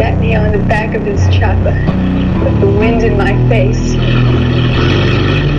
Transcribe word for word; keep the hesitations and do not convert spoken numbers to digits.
sat me on the back of his chopper, with the wind in my face.